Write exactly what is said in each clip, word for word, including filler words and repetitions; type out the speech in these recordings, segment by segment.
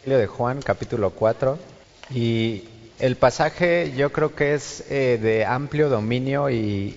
De Juan, capítulo cuatro, y el pasaje yo creo que es eh, de amplio dominio y,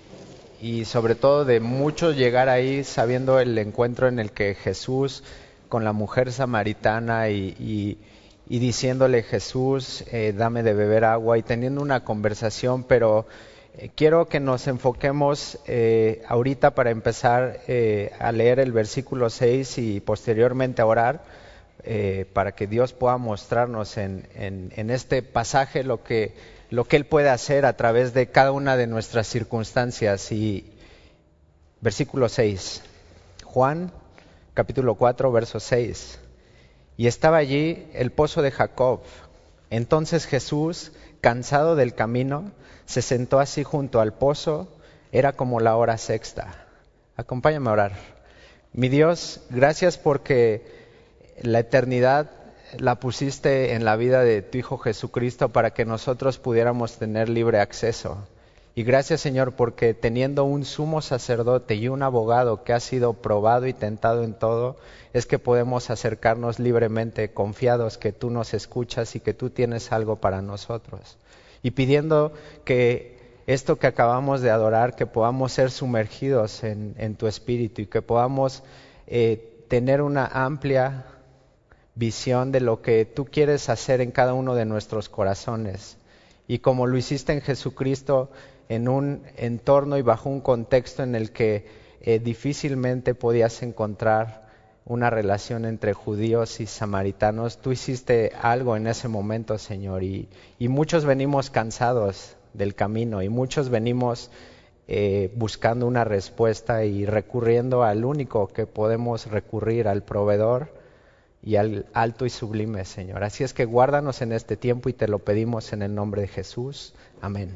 y sobre todo de mucho llegar ahí sabiendo el encuentro en el que Jesús con la mujer samaritana y, y, y diciéndole Jesús, eh, dame de beber agua y teniendo una conversación, pero eh, quiero que nos enfoquemos eh, ahorita para empezar eh, a leer el versículo seis y posteriormente a orar. Eh, para que Dios pueda mostrarnos en, en, en este pasaje lo que, lo que Él puede hacer a través de cada una de nuestras circunstancias. Y versículo seis, Juan capítulo cuatro, verso seis. Y estaba allí el pozo de Jacob. Entonces Jesús, cansado del camino, se sentó así junto al pozo. Era como la hora sexta. Acompáñame a orar. Mi Dios, gracias porque la eternidad la pusiste en la vida de tu Hijo Jesucristo para que nosotros pudiéramos tener libre acceso. Y gracias, Señor, porque teniendo un sumo sacerdote y un abogado que ha sido probado y tentado en todo, es que podemos acercarnos libremente, confiados que tú nos escuchas y que tú tienes algo para nosotros. Y pidiendo que esto que acabamos de adorar, que podamos ser sumergidos en, en tu Espíritu y que podamos eh, tener una amplia visión de lo que tú quieres hacer en cada uno de nuestros corazones. Y como lo hiciste en Jesucristo, en un entorno y bajo un contexto en el que eh, difícilmente podías encontrar una relación entre judíos y samaritanos, tú hiciste algo en ese momento, Señor. Y, y muchos venimos cansados del camino y muchos venimos eh, buscando una respuesta y recurriendo al único que podemos recurrir, al proveedor y al alto y sublime, Señor. Así es que guárdanos en este tiempo y te lo pedimos en el nombre de Jesús. Amén.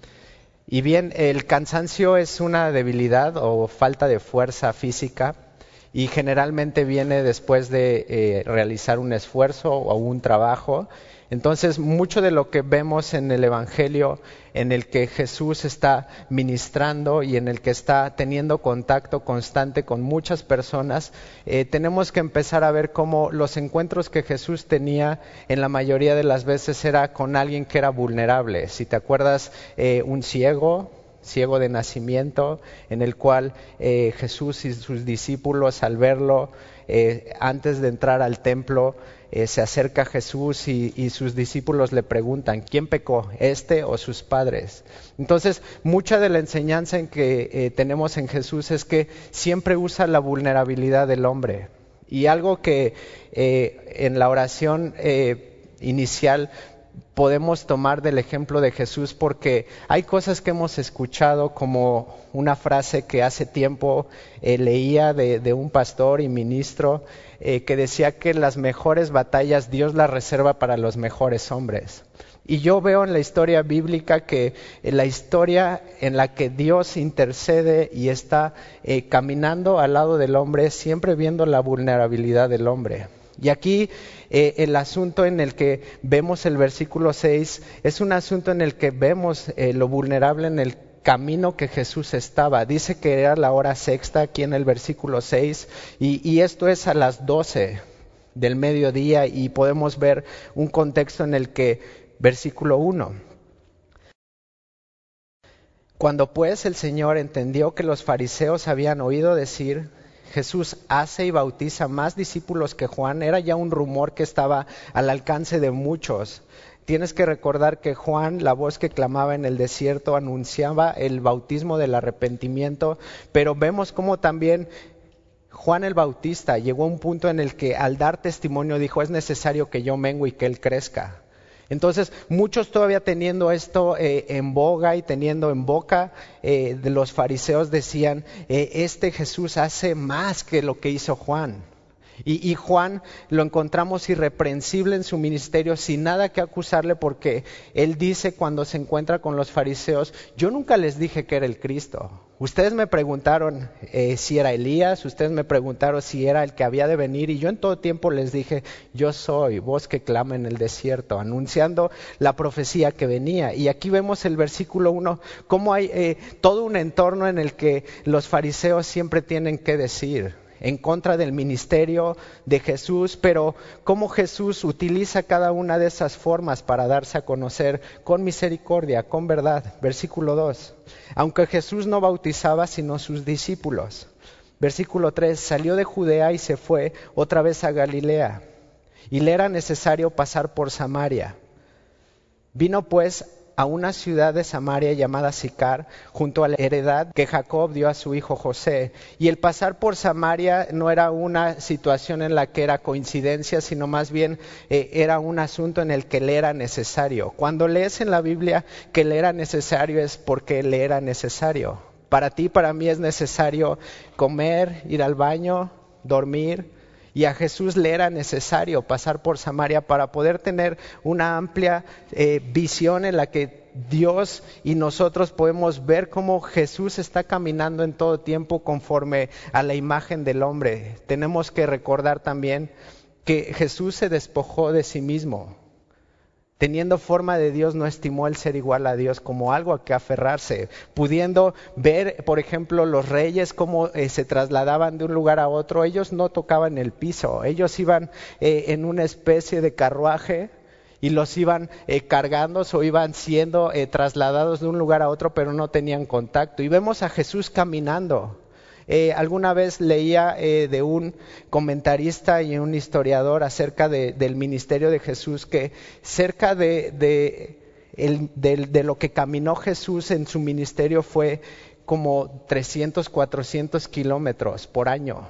Y bien, el cansancio es una debilidad o falta de fuerza física y generalmente viene después de eh, realizar un esfuerzo o un trabajo. Entonces, mucho de lo que vemos en el Evangelio, en el que Jesús está ministrando y en el que está teniendo contacto constante con muchas personas, eh, tenemos que empezar a ver cómo los encuentros que Jesús tenía en la mayoría de las veces era con alguien que era vulnerable. Si te acuerdas, eh, un ciego, ciego de nacimiento, en el cual eh, Jesús y sus discípulos al verlo, eh, antes de entrar al templo, Eh, se acerca a Jesús y, y sus discípulos le preguntan, ¿quién pecó, este o sus padres? Entonces, mucha de la enseñanza en que eh, tenemos en Jesús es que siempre usa la vulnerabilidad del hombre. Y algo que eh, en la oración eh, inicial podemos tomar del ejemplo de Jesús, porque hay cosas que hemos escuchado, como una frase que hace tiempo eh, leía de, de un pastor y ministro eh, que decía que las mejores batallas Dios las reserva para los mejores hombres. Y yo veo en la historia bíblica que en la historia en la que Dios intercede y está eh, caminando al lado del hombre, siempre viendo la vulnerabilidad del hombre. Y aquí eh, el asunto en el que vemos el versículo seis es un asunto en el que vemos eh, lo vulnerable en el camino que Jesús estaba. Dice que era la hora sexta aquí en el versículo seis y, y esto es a las doce del mediodía y podemos ver un contexto en el que, versículo uno. Cuando pues el Señor entendió que los fariseos habían oído decir, Jesús hace y bautiza más discípulos que Juan, era ya un rumor que estaba al alcance de muchos. Tienes que recordar que Juan, la voz que clamaba en el desierto, anunciaba el bautismo del arrepentimiento, pero vemos cómo también Juan el Bautista llegó a un punto en el que al dar testimonio dijo, es necesario que yo mengue y que él crezca. Entonces, muchos todavía teniendo esto eh, en boga y teniendo en boca eh, de los fariseos decían, eh, este Jesús hace más que lo que hizo Juan. Y, y Juan lo encontramos irreprensible en su ministerio, sin nada que acusarle, porque él dice cuando se encuentra con los fariseos, yo nunca les dije que era el Cristo. Ustedes me preguntaron eh, si era Elías, ustedes me preguntaron si era el que había de venir, y yo en todo tiempo les dije, yo soy voz que clama en el desierto, anunciando la profecía que venía. Y aquí vemos el versículo uno, cómo hay eh, todo un entorno en el que los fariseos siempre tienen que decir. en contra del ministerio de Jesús, pero cómo Jesús utiliza cada una de esas formas para darse a conocer con misericordia, con verdad. Versículo dos. Aunque Jesús no bautizaba sino sus discípulos. Versículo tres. Salió de Judea y se fue otra vez a Galilea, y le era necesario pasar por Samaria. Vino pues a una ciudad de Samaria llamada Sicar, junto a la heredad que Jacob dio a su hijo José. Y el pasar por Samaria no era una situación en la que era coincidencia, sino más bien eh, era un asunto en el que le era necesario. Cuando lees en la Biblia que le era necesario es porque le era necesario. Para ti, para mí es necesario comer, ir al baño, dormir. Y a Jesús le era necesario pasar por Samaria para poder tener una amplia eh, visión en la que Dios y nosotros podemos ver cómo Jesús está caminando en todo tiempo conforme a la imagen del hombre. Tenemos que recordar también que Jesús se despojó de sí mismo. Teniendo forma de Dios, no estimó el ser igual a Dios como algo a que aferrarse. Pudiendo ver, por ejemplo, los reyes cómo eh, se trasladaban de un lugar a otro, ellos no tocaban el piso, ellos iban eh, en una especie de carruaje y los iban eh, cargando o iban siendo eh, trasladados de un lugar a otro, pero no tenían contacto. Y vemos a Jesús caminando. Eh, alguna vez leía eh, de un comentarista y un historiador acerca de, del ministerio de Jesús, que cerca de, de, el, de, de lo que caminó Jesús en su ministerio fue como trescientos, cuatrocientos kilómetros por año.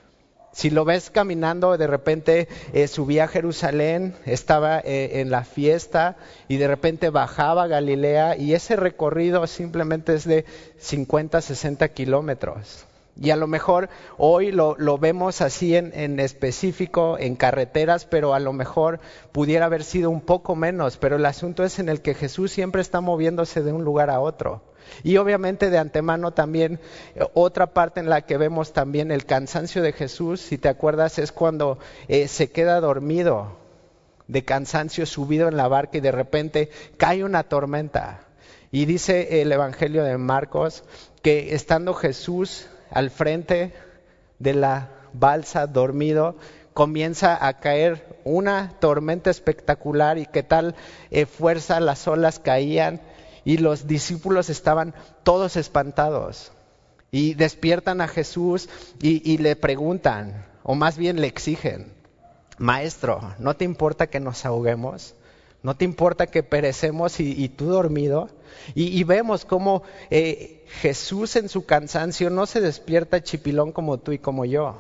Si lo ves caminando, de repente eh, subía a Jerusalén, estaba eh, en la fiesta y de repente bajaba a Galilea, y ese recorrido simplemente es de cincuenta, sesenta kilómetros. Y a lo mejor hoy lo, lo vemos así en, en específico en carreteras, pero a lo mejor pudiera haber sido un poco menos. Pero el asunto es en el que Jesús siempre está moviéndose de un lugar a otro. Y obviamente de antemano también eh, otra parte en la que vemos también el cansancio de Jesús, si te acuerdas, es cuando eh, se queda dormido de cansancio subido en la barca y de repente cae una tormenta. Y dice el Evangelio de Marcos que estando Jesús al frente de la balsa dormido, comienza a caer una tormenta espectacular, y que tal eh, fuerza las olas caían y los discípulos estaban todos espantados. Y despiertan a Jesús y, y le preguntan, o más bien le exigen: Maestro, ¿no te importa que nos ahoguemos? ¿No te importa que perecemos y, y tú dormido? Y, y vemos cómo eh, Jesús en su cansancio no se despierta chipilón como tú y como yo.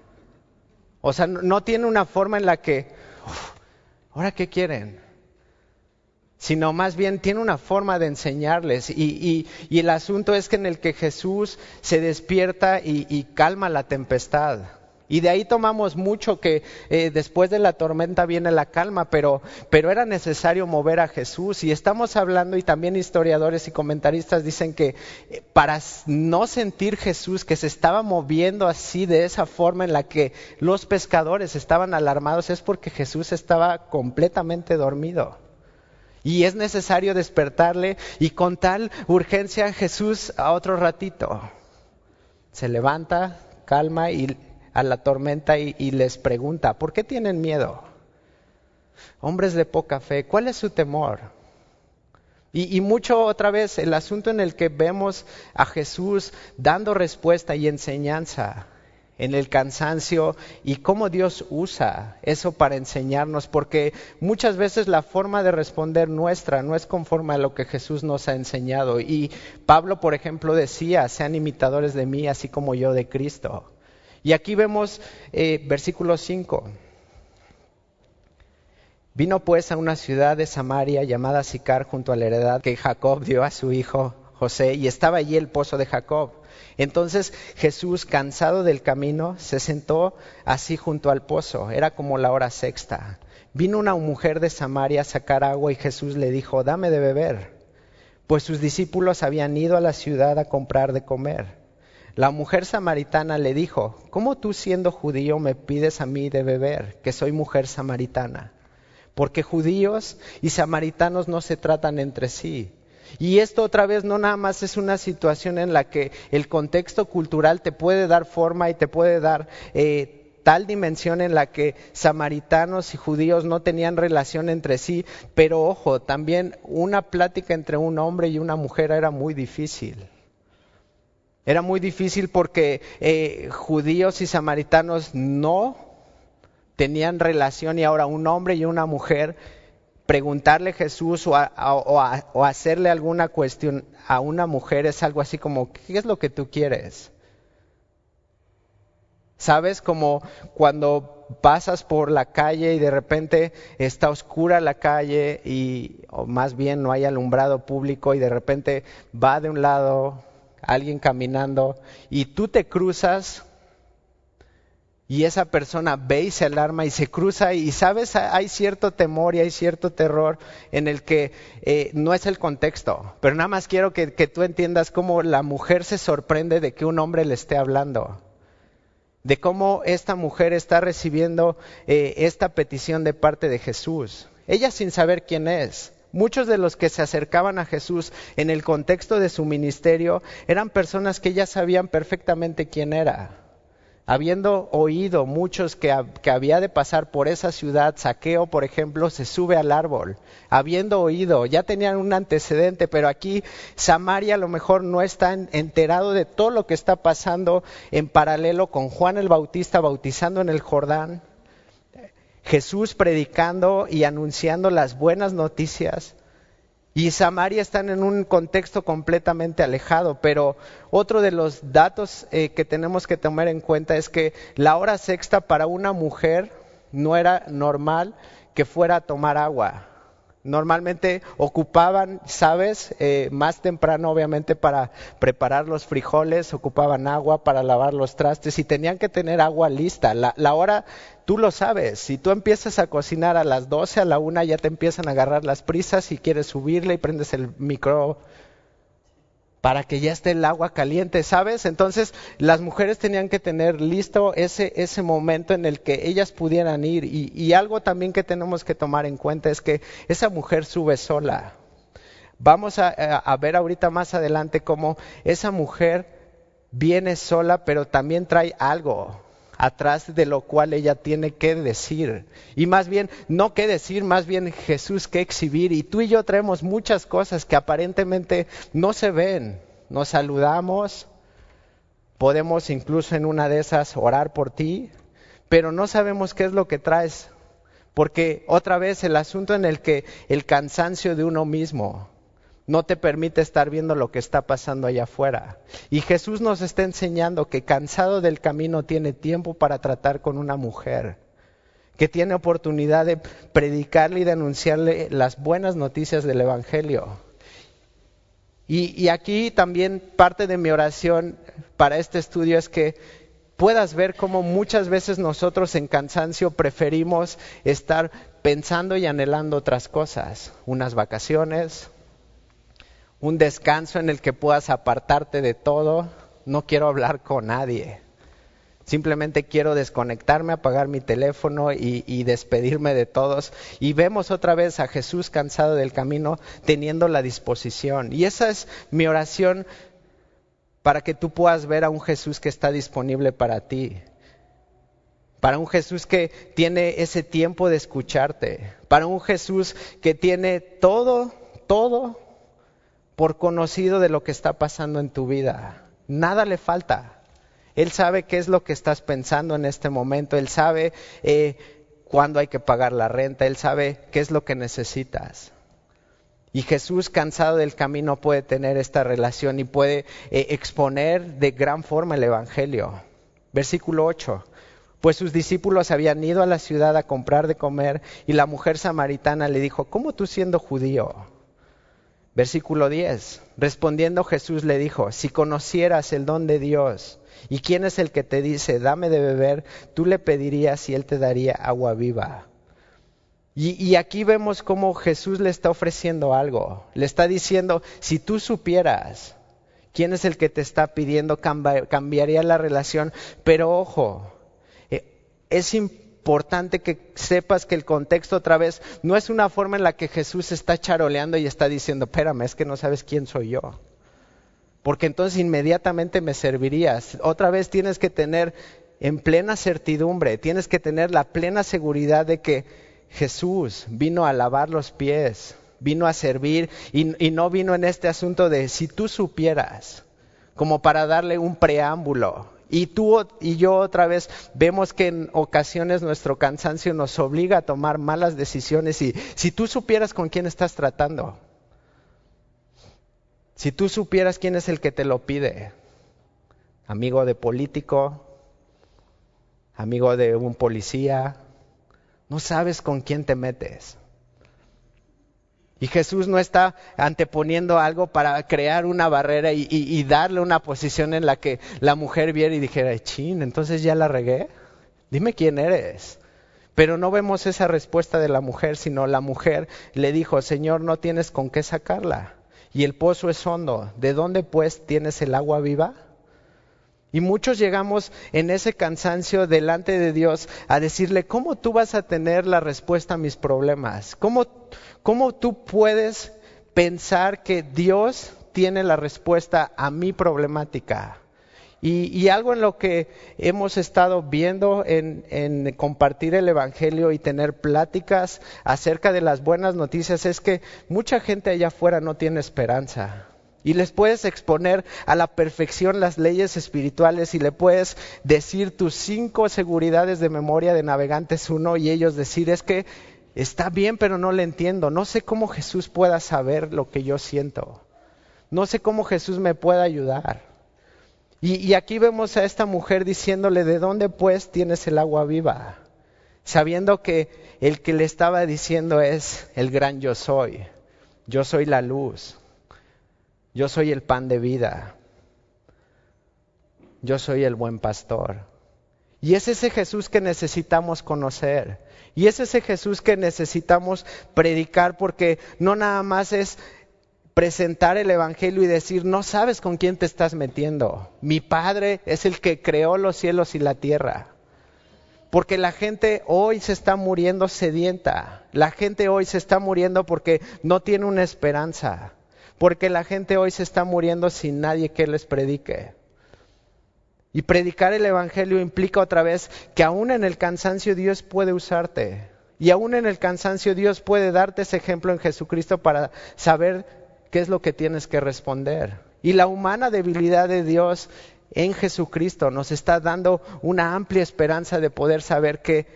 O sea, no, no tiene una forma en la que, uf, ¿ahora qué quieren? Sino más bien tiene una forma de enseñarles. Y, y, y el asunto es que en el que Jesús se despierta y, y calma la tempestad. Y de ahí tomamos mucho que eh, después de la tormenta viene la calma, pero, pero era necesario mover a Jesús. Y estamos hablando, y también historiadores y comentaristas dicen que eh, para no sentir Jesús que se estaba moviendo así de esa forma en la que los pescadores estaban alarmados, es porque Jesús estaba completamente dormido. Y es necesario despertarle, y con tal urgencia Jesús a otro ratito se levanta, calma y a la tormenta y, y les pregunta: ¿por qué tienen miedo? Hombres de poca fe, ¿cuál es su temor? Y, y mucho otra vez el asunto en el que vemos a Jesús dando respuesta y enseñanza en el cansancio, y cómo Dios usa eso para enseñarnos, porque muchas veces la forma de responder nuestra no es conforme a lo que Jesús nos ha enseñado. Y Pablo, por ejemplo, decía: sean imitadores de mí, así como yo de Cristo. Y aquí vemos eh, versículo cinco. Vino pues a una ciudad de Samaria llamada Sicar, junto a la heredad que Jacob dio a su hijo José, y estaba allí el pozo de Jacob. Entonces Jesús, cansado del camino, se sentó así junto al pozo. Era como la hora sexta. Vino una mujer de Samaria a sacar agua, y Jesús le dijo: dame de beber, pues sus discípulos habían ido a la ciudad a comprar de comer. La mujer samaritana le dijo: ¿cómo tú, siendo judío, me pides a mí de beber, que soy mujer samaritana? Porque judíos y samaritanos no se tratan entre sí. Y esto otra vez no nada más es una situación en la que el contexto cultural te puede dar forma y te puede dar eh, tal dimensión en la que samaritanos y judíos no tenían relación entre sí, pero ojo, también una plática entre un hombre y una mujer era muy difícil. Era muy difícil porque eh, judíos y samaritanos no tenían relación y ahora un hombre y una mujer preguntarle a Jesús o, a, o, a, o hacerle alguna cuestión a una mujer es algo así como, ¿qué es lo que tú quieres? ¿Sabes? Como cuando pasas por la calle y de repente está oscura la calle y, o más bien no hay alumbrado público y de repente va de un lado alguien caminando y tú te cruzas y esa persona ve y se alarma y se cruza y sabes, hay cierto temor y hay cierto terror en el que eh, no es el contexto, pero nada más quiero que, que tú entiendas cómo la mujer se sorprende de que un hombre le esté hablando. De cómo esta mujer está recibiendo eh, esta petición de parte de Jesús. Ella sin saber quién es. Muchos de los que se acercaban a Jesús en el contexto de su ministerio eran personas que ya sabían perfectamente quién era. Habiendo oído muchos que, que había de pasar por esa ciudad, Zaqueo, por ejemplo, se sube al árbol. Habiendo oído, ya tenían un antecedente, pero aquí Samaria a lo mejor no está enterado de todo lo que está pasando en paralelo con Juan el Bautista bautizando en el Jordán, Jesús predicando y anunciando las buenas noticias. Y Samaria están en un contexto completamente alejado, pero otro de los datos eh, que tenemos que tomar en cuenta es que la hora sexta para una mujer no era normal que fuera a tomar agua. Normalmente ocupaban, ¿sabes? Eh, más temprano obviamente para preparar los frijoles, ocupaban agua para lavar los trastes y tenían que tener agua lista. La, la hora, tú lo sabes, si tú empiezas a cocinar a las doce, a la una ya te empiezan a agarrar las prisas y quieres subirle y prendes el micro para que ya esté el agua caliente, ¿sabes? Entonces las mujeres tenían que tener listo ese, ese momento en el que ellas pudieran ir. Y, y algo también que tenemos que tomar en cuenta es que esa mujer sube sola. Vamos a, a ver ahorita más adelante cómo esa mujer viene sola, pero también trae algo atrás de lo cual ella tiene que decir. Y más bien, no qué decir, más bien Jesús qué exhibir. Y tú y yo traemos muchas cosas que aparentemente no se ven. Nos saludamos, podemos incluso en una de esas orar por ti, pero no sabemos qué es lo que traes. Porque otra vez el asunto en el que el cansancio de uno mismo no te permite estar viendo lo que está pasando allá afuera. Y Jesús nos está enseñando que cansado del camino tiene tiempo para tratar con una mujer, que tiene oportunidad de predicarle y de anunciarle las buenas noticias del Evangelio. Y, y aquí también parte de mi oración para este estudio es que puedas ver cómo muchas veces nosotros en cansancio preferimos estar pensando y anhelando otras cosas, unas vacaciones, un descanso en el que puedas apartarte de todo. No quiero hablar con nadie. Simplemente quiero desconectarme, apagar mi teléfono y, y despedirme de todos. Y vemos otra vez a Jesús cansado del camino, teniendo la disposición. Y esa es mi oración para que tú puedas ver a un Jesús que está disponible para ti. Para un Jesús que tiene ese tiempo de escucharte. Para un Jesús que tiene todo, todo por conocido de lo que está pasando en tu vida. Nada le falta. Él sabe qué es lo que estás pensando en este momento. Él sabe eh, cuándo hay que pagar la renta. Él sabe qué es lo que necesitas. Y Jesús, cansado del camino, puede tener esta relación y puede eh, exponer de gran forma el Evangelio. Versículo ocho. Pues sus discípulos habían ido a la ciudad a comprar de comer y la mujer samaritana le dijo, ¿cómo tú siendo judío? Versículo diez, respondiendo Jesús le dijo, si conocieras el don de Dios y quién es el que te dice, dame de beber, tú le pedirías y él te daría agua viva. Y, y aquí vemos cómo Jesús le está ofreciendo algo, le está diciendo, si tú supieras quién es el que te está pidiendo, cambi- cambiaría la relación, pero ojo, eh, es importante. importante que sepas que el contexto otra vez no es una forma en la que Jesús está charoleando y está diciendo, espérame, es que no sabes quién soy yo. Porque entonces inmediatamente me servirías. Otra vez tienes que tener en plena certidumbre, tienes que tener la plena seguridad de que Jesús vino a lavar los pies, vino a servir y, y no vino en este asunto de si tú supieras, como para darle un preámbulo. Y tú y yo otra vez vemos que en ocasiones nuestro cansancio nos obliga a tomar malas decisiones y si tú supieras con quién estás tratando, si tú supieras quién es el que te lo pide, amigo de político, amigo de un policía, no sabes con quién te metes. Y Jesús no está anteponiendo algo para crear una barrera y, y, y darle una posición en la que la mujer viera y dijera, chin, entonces ya la regué, dime quién eres. Pero no vemos esa respuesta de la mujer, sino la mujer le dijo, Señor, no tienes con qué sacarla. Y el pozo es hondo, ¿de dónde pues tienes el agua viva? Y muchos llegamos en ese cansancio delante de Dios a decirle, ¿cómo tú vas a tener la respuesta a mis problemas? ¿Cómo, cómo tú puedes pensar que Dios tiene la respuesta a mi problemática? Y, y algo en lo que hemos estado viendo en, en compartir el Evangelio y tener pláticas acerca de las buenas noticias es que mucha gente allá afuera no tiene esperanza. Y les puedes exponer a la perfección las leyes espirituales y le puedes decir tus cinco seguridades de memoria de Navegantes uno y ellos decir, es que está bien pero no le entiendo, no sé cómo Jesús pueda saber lo que yo siento, no sé cómo Jesús me pueda ayudar. Y, y aquí vemos a esta mujer diciéndole, ¿de dónde pues tienes el agua viva? Sabiendo que el que le estaba diciendo es el gran yo soy, yo soy la luz. Yo soy el pan de vida. Yo soy el buen pastor. Y es ese Jesús que necesitamos conocer. Y es ese Jesús que necesitamos predicar porque no nada más es presentar el Evangelio y decir, no sabes con quién te estás metiendo. Mi Padre es el que creó los cielos y la tierra. Porque la gente hoy se está muriendo sedienta. La gente hoy se está muriendo porque no tiene una esperanza. Porque la gente hoy se está muriendo sin nadie que les predique. Y predicar el Evangelio implica otra vez que aún en el cansancio Dios puede usarte. Y aún en el cansancio Dios puede darte ese ejemplo en Jesucristo para saber qué es lo que tienes que responder. Y la humana debilidad de Dios en Jesucristo nos está dando una amplia esperanza de poder saber que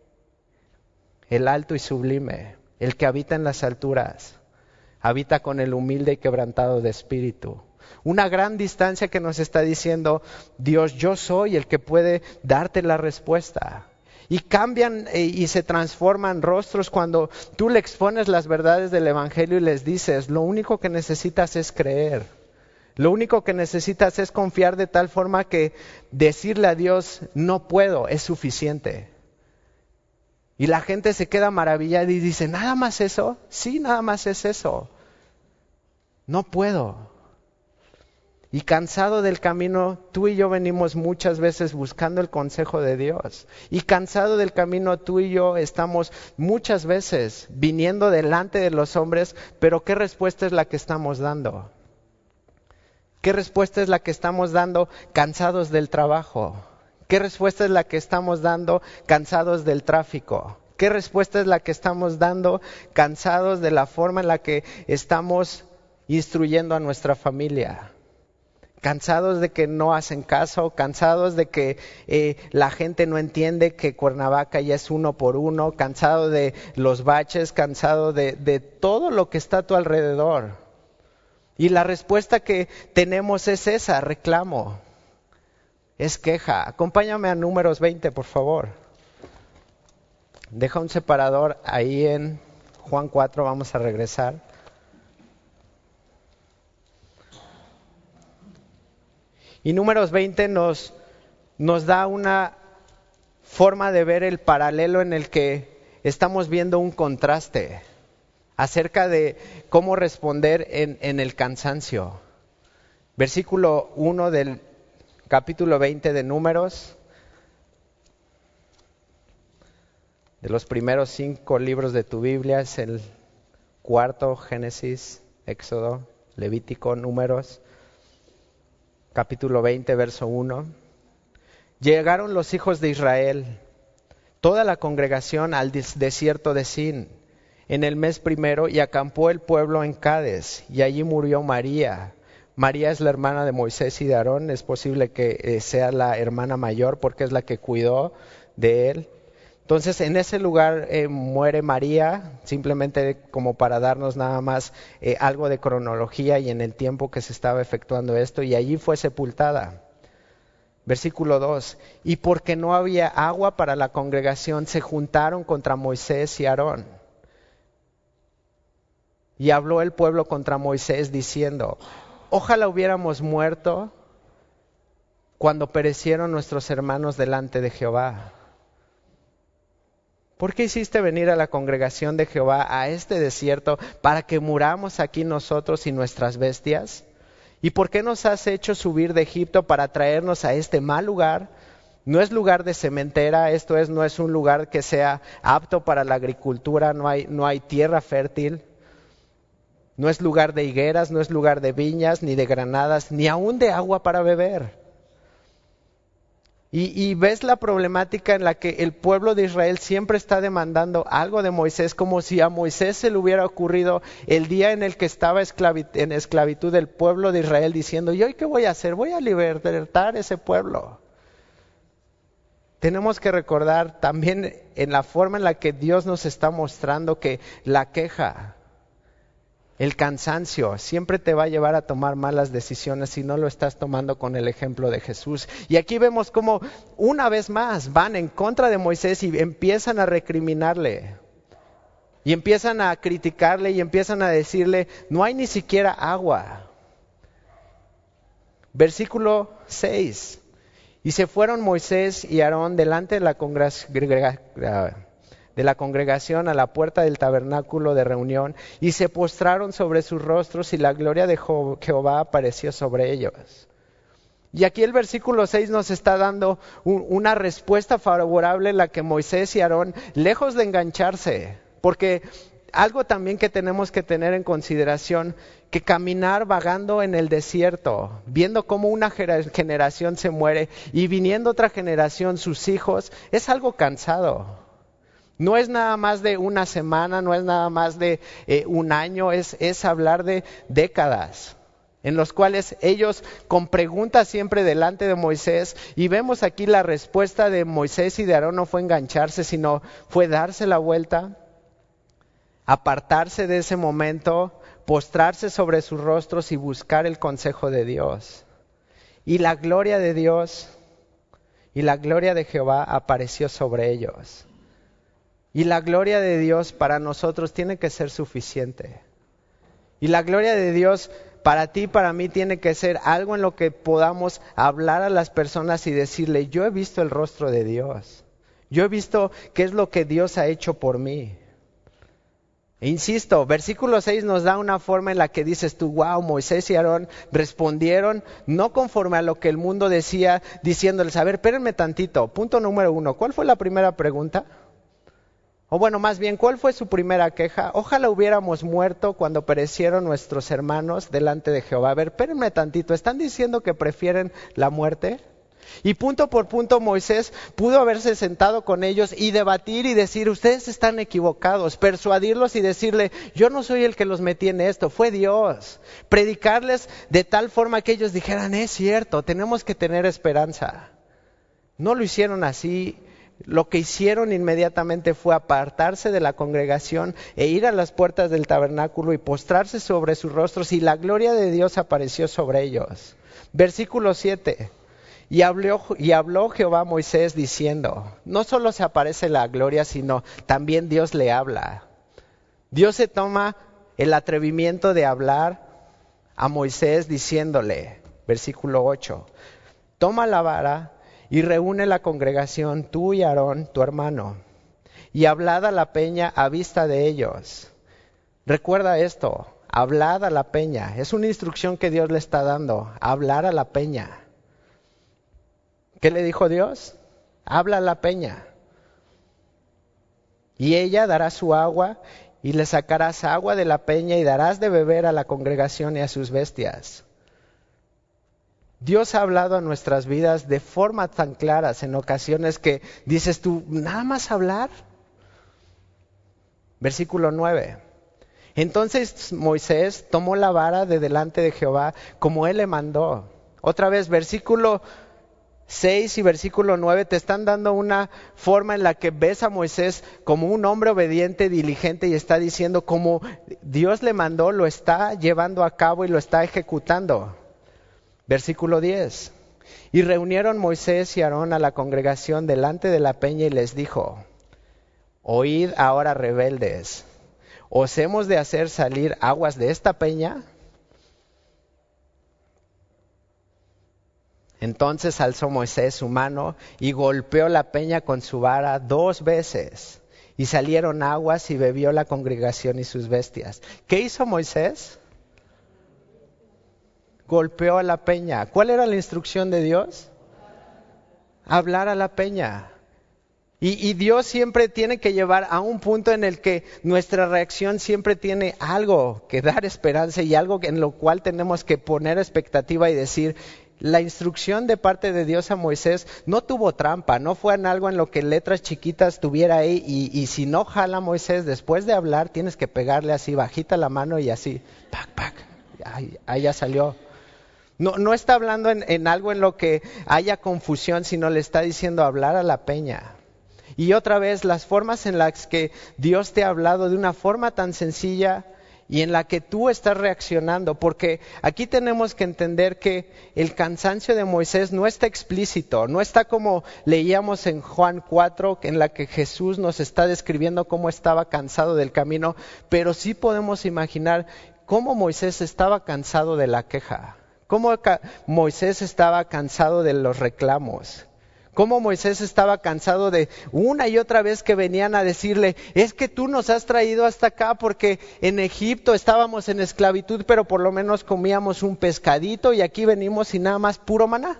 el alto y sublime, el que habita en las alturas, habita con el humilde y quebrantado de espíritu. Una gran distancia que nos está diciendo, Dios, yo soy el que puede darte la respuesta. Y cambian eh, y se transforman rostros cuando tú le expones las verdades del Evangelio y les dices, lo único que necesitas es creer. Lo único que necesitas es confiar de tal forma que decirle a Dios, no puedo, es suficiente. Y la gente se queda maravillada y dice, ¿nada más eso? Sí, nada más es eso. No puedo. Y cansado del camino, tú y yo venimos muchas veces buscando el consejo de Dios. Y cansado del camino, tú y yo estamos muchas veces viniendo delante de los hombres, pero ¿qué respuesta es la que estamos dando? ¿Qué respuesta es la que estamos dando cansados del trabajo? ¿Qué respuesta es la que estamos dando cansados del tráfico? ¿Qué respuesta es la que estamos dando cansados de la forma en la que estamos instruyendo a nuestra familia? Cansados de que no hacen caso, cansados de que eh, la gente no entiende que Cuernavaca ya es uno por uno, cansado de los baches, cansado de, de todo lo que está a tu alrededor. Y la respuesta que tenemos es esa, reclamo. Es queja. Acompáñame a Números veinte, por favor. Deja un separador ahí en Juan cuatro, vamos a regresar. Y Números veinte nos, nos da una forma de ver el paralelo en el que estamos viendo un contraste acerca de cómo responder en, en el cansancio. Versículo uno del capítulo veinte de Números. de los primeros cinco libros de tu Biblia es el cuarto: Génesis, Éxodo, Levítico, Números, capítulo veinte, verso uno. Llegaron los hijos de Israel, toda la congregación, al desierto de Sin en el mes primero, y acampó el pueblo en Cades, y allí murió María. María es la hermana de Moisés y de Aarón. Es posible que eh, sea la hermana mayor porque es la que cuidó de él. Entonces, en ese lugar eh, muere María, simplemente como para darnos nada más eh, algo de cronología y en el tiempo que se estaba efectuando esto, y allí fue sepultada. Versículo dos, y porque no había agua para la congregación, se juntaron contra Moisés y Aarón. Y habló el pueblo contra Moisés diciendo: ojalá hubiéramos muerto cuando perecieron nuestros hermanos delante de Jehová. ¿Por qué hiciste venir a la congregación de Jehová a este desierto para que muramos aquí nosotros y nuestras bestias? ¿Y por qué nos has hecho subir de Egipto para traernos a este mal lugar? No es lugar de sementera, esto es, no es un lugar que sea apto para la agricultura, no hay, no hay tierra fértil. No es lugar de higueras, no es lugar de viñas, ni de granadas, ni aún de agua para beber. Y, y ves la problemática en la que el pueblo de Israel siempre está demandando algo de Moisés, como si a Moisés se le hubiera ocurrido el día en el que estaba esclavi- en esclavitud del pueblo de Israel, diciendo: ¿y hoy qué voy a hacer? Voy a libertar ese pueblo. Tenemos que recordar también en la forma en la que Dios nos está mostrando que la queja, el cansancio siempre te va a llevar a tomar malas decisiones si no lo estás tomando con el ejemplo de Jesús. Y aquí vemos cómo una vez más van en contra de Moisés y empiezan a recriminarle. Y empiezan a criticarle y empiezan a decirle: no hay ni siquiera agua. Versículo seis. Y se fueron Moisés y Aarón delante de la congregación. de la congregación a la puerta del tabernáculo de reunión, y se postraron sobre sus rostros, y la gloria de Jehová apareció sobre ellos. Y aquí el versículo seis nos está dando un, una respuesta favorable en la que Moisés y Aarón, lejos de engancharse, porque algo también que tenemos que tener en consideración, que caminar vagando en el desierto, viendo cómo una generación se muere y viniendo otra generación, sus hijos, es algo cansado. No es nada más de una semana, no es nada más de eh, un año, es, es hablar de décadas, en los cuales ellos con preguntas siempre delante de Moisés, y vemos aquí la respuesta de Moisés y de Aarón no fue engancharse, sino fue darse la vuelta, apartarse de ese momento, postrarse sobre sus rostros y buscar el consejo de Dios. Y la gloria de Dios y la gloria de Jehová apareció sobre ellos. Y la gloria de Dios para nosotros tiene que ser suficiente. Y la gloria de Dios para ti y para mí tiene que ser algo en lo que podamos hablar a las personas y decirle: yo he visto el rostro de Dios. Yo he visto qué es lo que Dios ha hecho por mí. E insisto, versículo seis nos da una forma en la que dices tú: wow, Moisés y Aarón respondieron no conforme a lo que el mundo decía, diciéndoles: a ver, espérenme tantito. Punto número uno, ¿cuál fue la primera pregunta? O bueno, más bien, ¿cuál fue su primera queja? Ojalá hubiéramos muerto cuando perecieron nuestros hermanos delante de Jehová. A ver, espérenme tantito, ¿están diciendo que prefieren la muerte? Y punto por punto Moisés pudo haberse sentado con ellos y debatir y decir: ustedes están equivocados, persuadirlos y decirle: yo no soy el que los metí en esto, fue Dios. Predicarles de tal forma que ellos dijeran: es cierto, tenemos que tener esperanza. No lo hicieron así. Lo que hicieron inmediatamente fue apartarse de la congregación e ir a las puertas del tabernáculo y postrarse sobre sus rostros, y la gloria de Dios apareció sobre ellos. Versículo siete. Y habló, y habló Jehová a Moisés diciendo: no solo se aparece la gloria, sino también Dios le habla. Dios se toma el atrevimiento de hablar a Moisés diciéndole, versículo ocho, toma la vara y reúne la congregación, tú y Aarón, tu hermano, y hablad a la peña a vista de ellos. Recuerda esto, hablad a la peña. Es una instrucción que Dios le está dando, hablar a la peña. ¿Qué le dijo Dios? Habla a la peña. y ella dará su agua, y le sacarás agua de la peña y darás de beber a la congregación y a sus bestias. Dios ha hablado a nuestras vidas de forma tan claras en ocasiones que dices tú, ¿nada más hablar? Versículo nueve. Entonces Moisés tomó la vara de delante de Jehová como él le mandó. Otra vez, versículo seis y versículo nueve te están dando una forma en la que ves a Moisés como un hombre obediente, diligente, y está diciendo como Dios le mandó, lo está llevando a cabo y lo está ejecutando. Versículo diez. Y reunieron Moisés y Aarón a la congregación delante de la peña y les dijo: Oíd ahora, rebeldes, ¿os hemos de hacer salir aguas de esta peña? Entonces alzó Moisés su mano y golpeó la peña con su vara dos veces, y salieron aguas y bebió la congregación y sus bestias. ¿Qué hizo Moisés? Golpeó a la peña. ¿Cuál era la instrucción de Dios? Hablar a la peña. Y, y Dios siempre tiene que llevar a un punto en el que nuestra reacción siempre tiene algo que dar esperanza y algo en lo cual tenemos que poner expectativa y decir, la instrucción de parte de Dios a Moisés no tuvo trampa, no fue en algo en lo que letras chiquitas tuviera ahí y, y si no jala Moisés, después de hablar tienes que pegarle así bajita la mano y así, pac, pac, ahí, ahí ya salió. No, no está hablando en, en algo en lo que haya confusión, sino le está diciendo hablar a la peña. Y otra vez, las formas en las que Dios te ha hablado de una forma tan sencilla y en la que tú estás reaccionando, porque aquí tenemos que entender que el cansancio de Moisés no está explícito, no está como leíamos en Juan cuatro, en la que Jesús nos está describiendo cómo estaba cansado del camino, pero sí podemos imaginar cómo Moisés estaba cansado de la queja. Cómo Moisés estaba cansado de los reclamos. Cómo Moisés estaba cansado de una y otra vez que venían a decirle, es que tú nos has traído hasta acá porque en Egipto estábamos en esclavitud, pero por lo menos comíamos un pescadito y aquí venimos y nada más puro maná.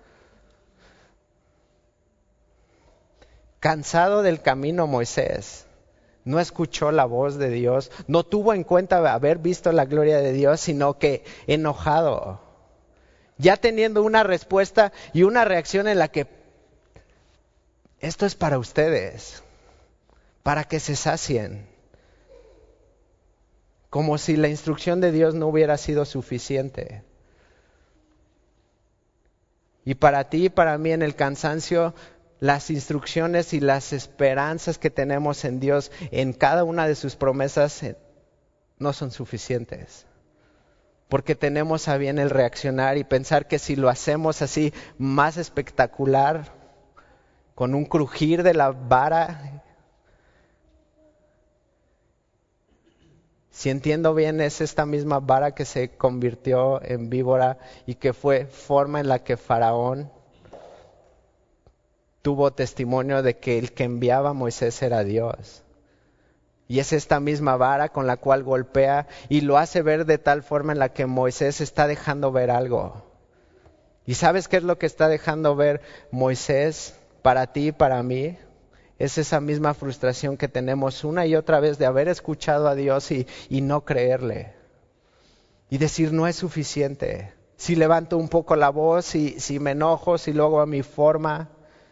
Cansado del camino Moisés. No escuchó la voz de Dios, no tuvo en cuenta haber visto la gloria de Dios, sino que enojado. Ya teniendo una respuesta y una reacción en la que esto es para ustedes, para que se sacien. Como si la instrucción de Dios no hubiera sido suficiente. Y para ti y para mí en el cansancio, las instrucciones y las esperanzas que tenemos en Dios, en cada una de sus promesas, no son suficientes. Porque tenemos a bien el reaccionar y pensar que si lo hacemos así más espectacular, con un crujir de la vara, si entiendo bien es esta misma vara que se convirtió en víbora y que fue forma en la que Faraón tuvo testimonio de que el que enviaba a Moisés era Dios. Y es esta misma vara con la cual golpea y lo hace ver de tal forma en la que Moisés está dejando ver algo. ¿Y sabes qué es lo que está dejando ver Moisés para ti y para mí? Es esa misma frustración que tenemos una y otra vez de haber escuchado a Dios y, y no creerle. Y decir, no es suficiente. Si levanto un poco la voz, si, si me enojo, si luego a mi forma.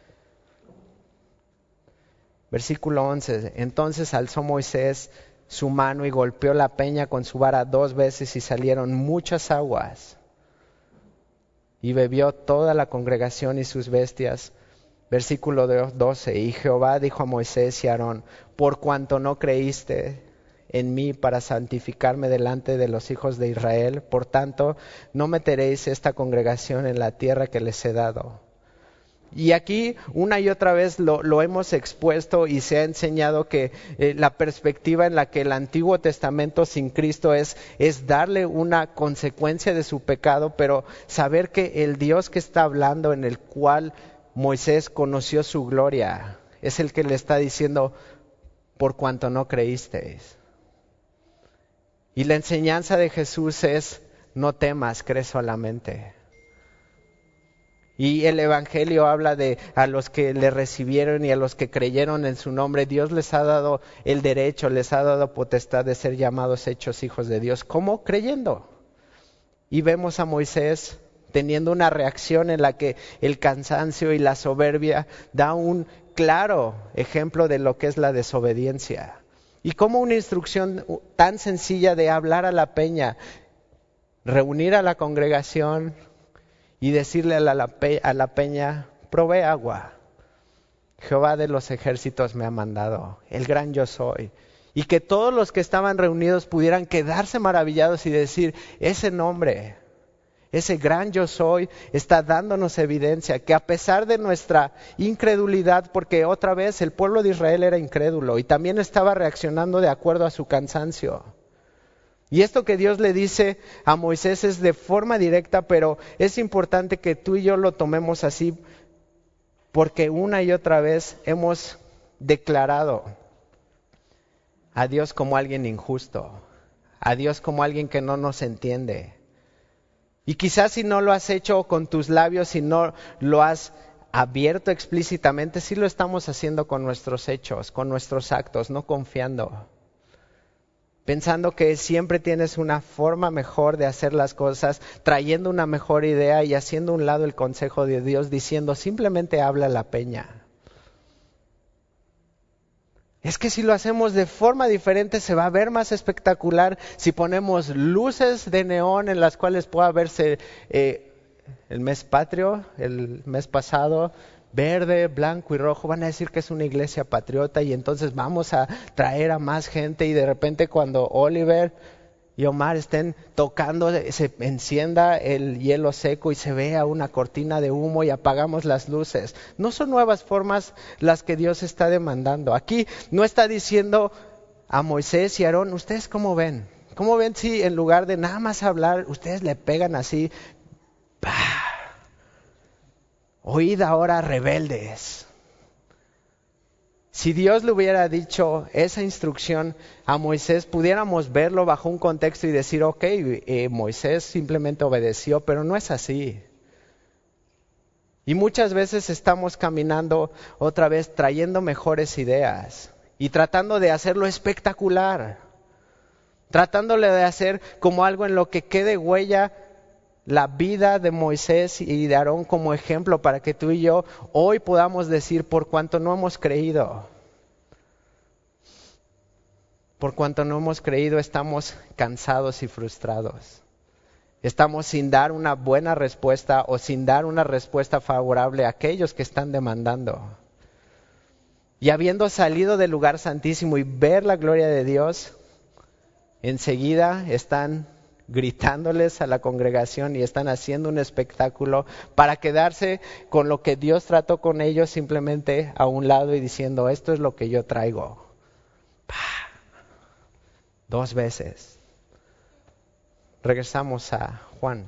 Versículo once. Entonces alzó Moisés su mano y golpeó la peña con su vara dos veces y salieron muchas aguas. Y bebió toda la congregación y sus bestias. Versículo doce. Y Jehová dijo a Moisés y a Aarón, por cuanto no creíste en mí para santificarme delante de los hijos de Israel, por tanto no meteréis esta congregación en la tierra que les he dado. Y aquí una y otra vez lo, lo hemos expuesto y se ha enseñado que eh, la perspectiva en la que el Antiguo Testamento sin Cristo es, es darle una consecuencia de su pecado, pero saber que el Dios que está hablando, en el cual Moisés conoció su gloria, es el que le está diciendo, por cuanto no creísteis. Y la enseñanza de Jesús es, no temas, cree solamente. Y el Evangelio habla de a los que le recibieron y a los que creyeron en su nombre, Dios les ha dado el derecho, les ha dado potestad de ser llamados, hechos hijos de Dios. ¿Cómo? Creyendo. Y vemos a Moisés teniendo una reacción en la que el cansancio y la soberbia da un claro ejemplo de lo que es la desobediencia. Y como una instrucción tan sencilla de hablar a la peña, reunir a la congregación y decirle a la, a la peña, provee agua. Jehová de los ejércitos me ha mandado, el gran yo soy. Y que todos los que estaban reunidos pudieran quedarse maravillados y decir, ese nombre, ese gran yo soy, está dándonos evidencia que a pesar de nuestra incredulidad, porque otra vez el pueblo de Israel era incrédulo y también estaba reaccionando de acuerdo a su cansancio. Y esto que Dios le dice a Moisés es de forma directa, pero es importante que tú y yo lo tomemos así, porque una y otra vez hemos declarado a Dios como alguien injusto, a Dios como alguien que no nos entiende. Y quizás si no lo has hecho con tus labios, si no lo has abierto explícitamente, sí lo estamos haciendo con nuestros hechos, con nuestros actos, no confiando. Pensando que siempre tienes una forma mejor de hacer las cosas, trayendo una mejor idea y haciendo a un lado el consejo de Dios, diciendo simplemente habla a la peña. Es que si lo hacemos de forma diferente se va a ver más espectacular si ponemos luces de neón en las cuales pueda verse eh, el mes patrio, el mes pasado, verde, blanco y rojo, van a decir que es una iglesia patriota y entonces vamos a traer a más gente y de repente cuando Oliver y Omar estén tocando se encienda el hielo seco y se vea una cortina de humo y apagamos las luces. No son nuevas formas las que Dios está demandando. Aquí no está diciendo a Moisés y Aarón, ¿ustedes cómo ven? ¿Cómo ven si en lugar de nada más hablar, ustedes le pegan así? ¡Pah! Oíd ahora, rebeldes. Si Dios le hubiera dicho esa instrucción a Moisés, pudiéramos verlo bajo un contexto y decir, ok, eh, Moisés simplemente obedeció, pero no es así. Y muchas veces estamos caminando otra vez trayendo mejores ideas y tratando de hacerlo espectacular, tratándole de hacer como algo en lo que quede huella la vida de Moisés y de Aarón como ejemplo para que tú y yo hoy podamos decir por cuanto no hemos creído. Por cuanto no hemos creído estamos cansados y frustrados. Estamos sin dar una buena respuesta o sin dar una respuesta favorable a aquellos que están demandando. Y habiendo salido del lugar santísimo y ver la gloria de Dios, enseguida están gritándoles a la congregación y están haciendo un espectáculo para quedarse con lo que Dios trató con ellos simplemente a un lado y diciendo, esto es lo que yo traigo. ¡Pah! Dos veces. Regresamos a Juan.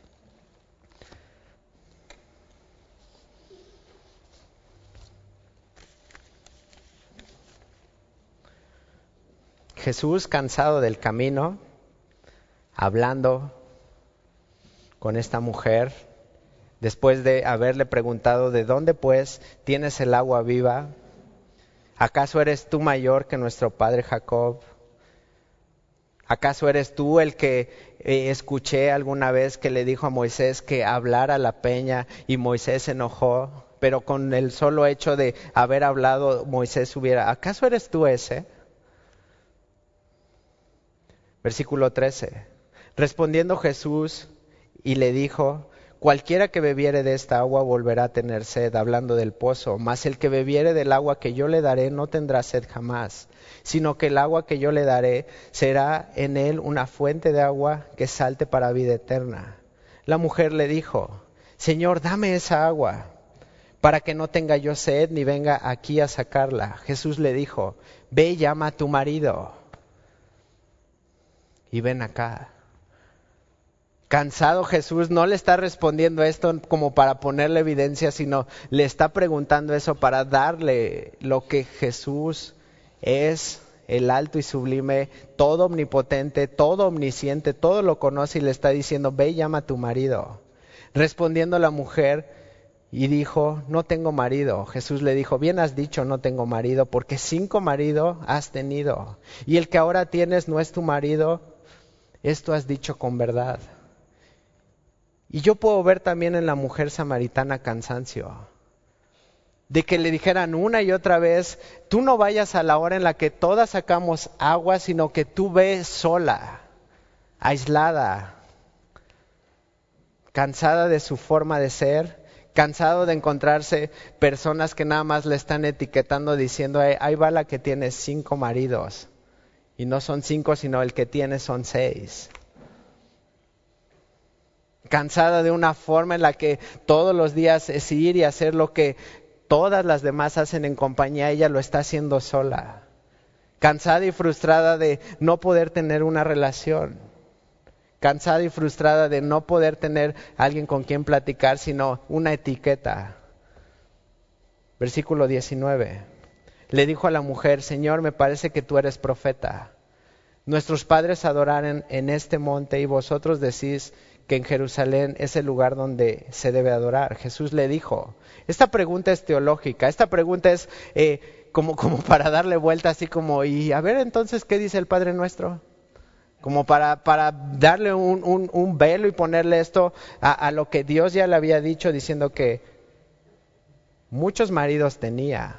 Jesús, cansado del camino, hablando con esta mujer, después de haberle preguntado, ¿de dónde pues tienes el agua viva? ¿Acaso eres tú mayor que nuestro padre Jacob? ¿Acaso eres tú el que eh, escuché alguna vez que le dijo a Moisés que hablara a la peña y Moisés se enojó? Pero con el solo hecho de haber hablado, Moisés hubiera, ¿acaso eres tú ese? Versículo trece. Respondiendo Jesús y le dijo, cualquiera que bebiere de esta agua volverá a tener sed, hablando del pozo, mas el que bebiere del agua que yo le daré no tendrá sed jamás, sino que el agua que yo le daré será en él una fuente de agua que salte para vida eterna. La mujer le dijo, Señor, dame esa agua, para que no tenga yo sed ni venga aquí a sacarla. Jesús le dijo, ve y llama a tu marido y ven acá. Cansado Jesús no le está respondiendo esto como para ponerle evidencia, sino le está preguntando eso para darle lo que Jesús es, el alto y sublime, todo omnipotente, todo omnisciente, todo lo conoce y le está diciendo, ve y llama a tu marido. Respondiendo la mujer, y dijo, no tengo marido. Jesús le dijo, bien has dicho, no tengo marido, porque cinco maridos has tenido, y el que ahora tienes no es tu marido. Esto has dicho con verdad. Y yo puedo ver también en la mujer samaritana cansancio, de que le dijeran una y otra vez, tú no vayas a la hora en la que todas sacamos agua, sino que tú ve sola, aislada, cansada de su forma de ser, cansado de encontrarse personas que nada más le están etiquetando diciendo, ahí va la que tiene cinco maridos. Y no son cinco, sino el que tiene son seis. Cansada de una forma en la que todos los días es ir y hacer lo que todas las demás hacen en compañía, ella lo está haciendo sola. Cansada y frustrada de no poder tener una relación. Cansada y frustrada de no poder tener alguien con quien platicar, sino una etiqueta. Versículo diecinueve. Le dijo a la mujer, Señor, me parece que tú eres profeta. Nuestros padres adoraron en este monte y vosotros decís que en Jerusalén es el lugar donde se debe adorar. Jesús le dijo, esta pregunta es teológica, esta pregunta es eh, como, como para darle vuelta así como, y a ver entonces, ¿qué dice el Padre Nuestro? Como para, para darle un, un, un velo y ponerle esto a, a lo que Dios ya le había dicho, diciendo que muchos maridos tenía.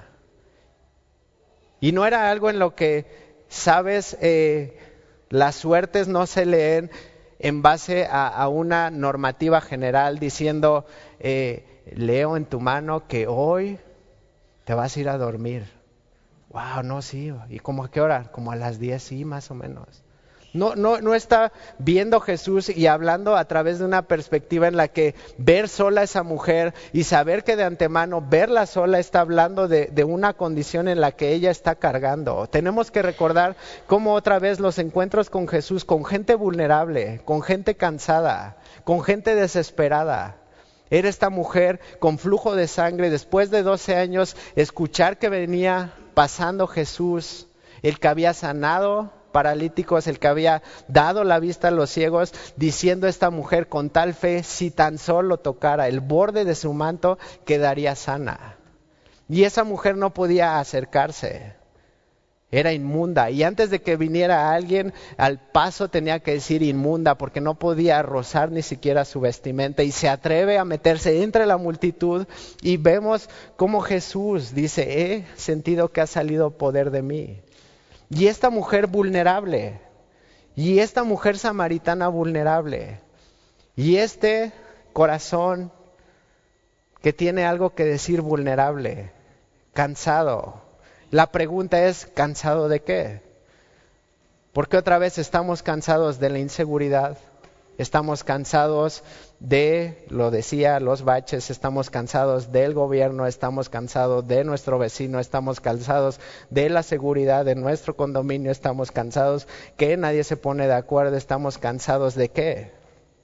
Y no era algo en lo que, sabes, eh, las suertes no se leen en base a, a una normativa general diciendo, eh, leo en tu mano que hoy te vas a ir a dormir. Wow, no, sí. ¿Y como a qué hora? Como a las diez, sí, más o menos. No, no, no está viendo Jesús y hablando a través de una perspectiva en la que ver sola a esa mujer y saber que de antemano verla sola está hablando de, de una condición en la que ella está cargando. Tenemos que recordar cómo otra vez los encuentros con Jesús, con gente vulnerable, con gente cansada, con gente desesperada. Era esta mujer con flujo de sangre, después de doce años, escuchar que venía pasando Jesús, el que había sanado paralíticos, el que había dado la vista a los ciegos, diciendo esta mujer con tal fe, si tan solo tocara el borde de su manto, quedaría sana. Y esa mujer no podía acercarse, era inmunda, y antes de que viniera alguien, al paso tenía que decir inmunda, porque no podía rozar ni siquiera su vestimenta, y se atreve a meterse entre la multitud, y vemos cómo Jesús dice, he sentido que ha salido poder de mí. Y esta mujer vulnerable, y esta mujer samaritana vulnerable, y este corazón que tiene algo que decir vulnerable, cansado. La pregunta es, ¿cansado de qué? Porque otra vez estamos cansados de la inseguridad, estamos cansados de, lo decía, los baches, estamos cansados del gobierno, estamos cansados de nuestro vecino, estamos cansados de la seguridad de nuestro condominio, estamos cansados que nadie se pone de acuerdo, estamos cansados de qué.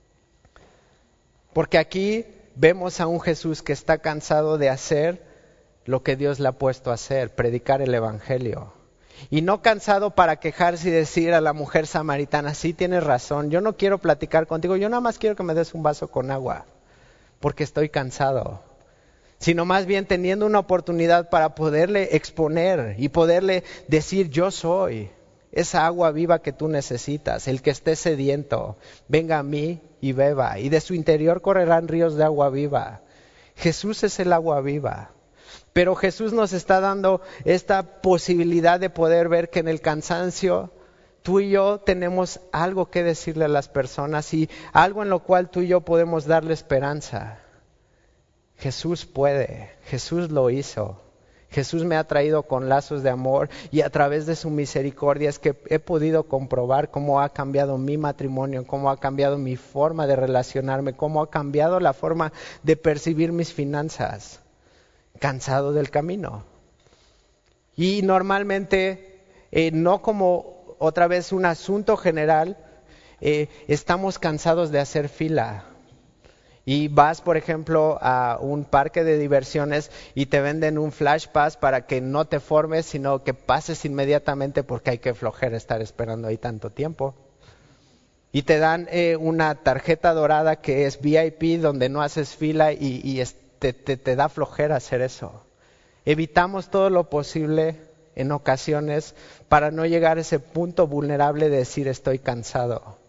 Porque aquí vemos a un Jesús que está cansado de hacer lo que Dios le ha puesto a hacer, predicar el evangelio. Y no cansado para quejarse y decir a la mujer samaritana, sí tienes razón, yo no quiero platicar contigo, yo nada más quiero que me des un vaso con agua, porque estoy cansado. Sino más bien teniendo una oportunidad para poderle exponer y poderle decir, yo soy esa agua viva que tú necesitas, el que esté sediento, venga a mí y beba, y de su interior correrán ríos de agua viva. Jesús es el agua viva. Pero Jesús nos está dando esta posibilidad de poder ver que en el cansancio tú y yo tenemos algo que decirle a las personas y algo en lo cual tú y yo podemos darle esperanza. Jesús puede, Jesús lo hizo. Jesús me ha traído con lazos de amor y a través de su misericordia es que he podido comprobar cómo ha cambiado mi matrimonio, cómo ha cambiado mi forma de relacionarme, cómo ha cambiado la forma de percibir mis finanzas. Cansado del camino. Y normalmente, eh, no como otra vez un asunto general, eh, estamos cansados de hacer fila. Y vas, por ejemplo, a un parque de diversiones y te venden un flash pass para que no te formes, sino que pases inmediatamente porque hay que flojera estar esperando ahí tanto tiempo. Y te dan eh, una tarjeta dorada que es V I P donde no haces fila y, y es, te, te, te da flojera hacer eso. Evitamos todo lo posible en ocasiones para no llegar a ese punto vulnerable de decir estoy cansado.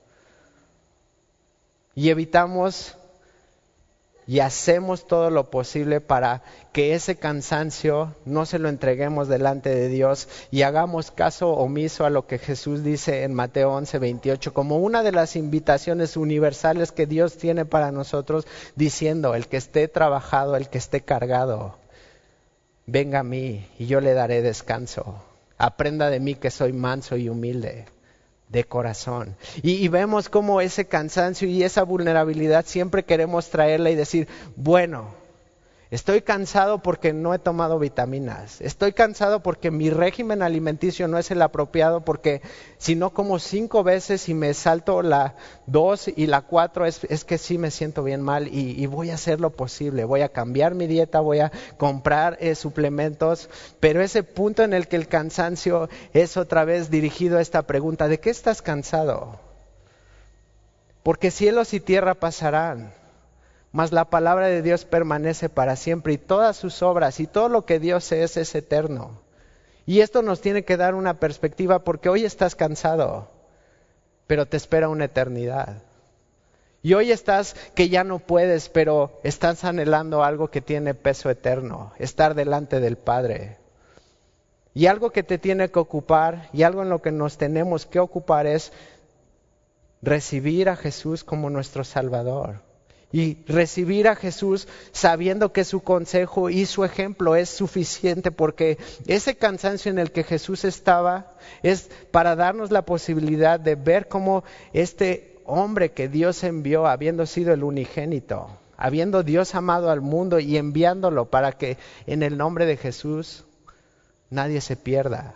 Y evitamos y hacemos todo lo posible para que ese cansancio no se lo entreguemos delante de Dios y hagamos caso omiso a lo que Jesús dice en Mateo once veintiocho como una de las invitaciones universales que Dios tiene para nosotros, diciendo: el que esté trabajado, el que esté cargado, venga a mí y yo le daré descanso. Aprenda de mí que soy manso y humilde de corazón. Y, y vemos cómo ese cansancio y esa vulnerabilidad siempre queremos traerla y decir: bueno, estoy cansado porque no he tomado vitaminas. Estoy cansado porque mi régimen alimenticio no es el apropiado, porque si no como cinco veces y me salto la dos y la cuatro, es, es que sí me siento bien mal y, y voy a hacer lo posible. Voy a cambiar mi dieta, voy a comprar eh, suplementos. Pero ese punto en el que el cansancio es otra vez dirigido a esta pregunta: ¿de qué estás cansado? Porque cielos y tierra pasarán, mas la palabra de Dios permanece para siempre, y todas sus obras y todo lo que Dios es es eterno. Y esto nos tiene que dar una perspectiva, porque hoy estás cansado, pero te espera una eternidad. Y hoy estás que ya no puedes, pero estás anhelando algo que tiene peso eterno: estar delante del Padre. Y algo que te tiene que ocupar, y algo en lo que nos tenemos que ocupar, es recibir a Jesús como nuestro Salvador. Y recibir a Jesús sabiendo que su consejo y su ejemplo es suficiente, porque ese cansancio en el que Jesús estaba es para darnos la posibilidad de ver cómo este hombre que Dios envió, habiendo sido el unigénito, habiendo Dios amado al mundo y enviándolo para que en el nombre de Jesús nadie se pierda,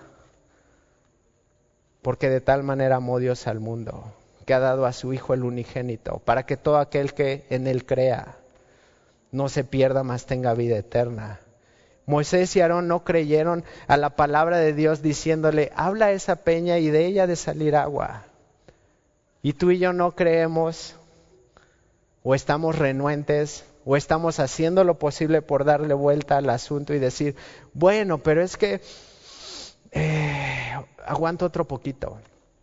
porque de tal manera amó Dios al mundo, que ha dado a su Hijo el unigénito, para que todo aquel que en Él crea no se pierda, mas tenga vida eterna. Moisés y Aarón no creyeron a la palabra de Dios diciéndole: habla a esa peña y de ella de salir agua. Y tú y yo no creemos, o estamos renuentes, o estamos haciendo lo posible por darle vuelta al asunto y decir: bueno, pero es que eh, aguanto otro poquito.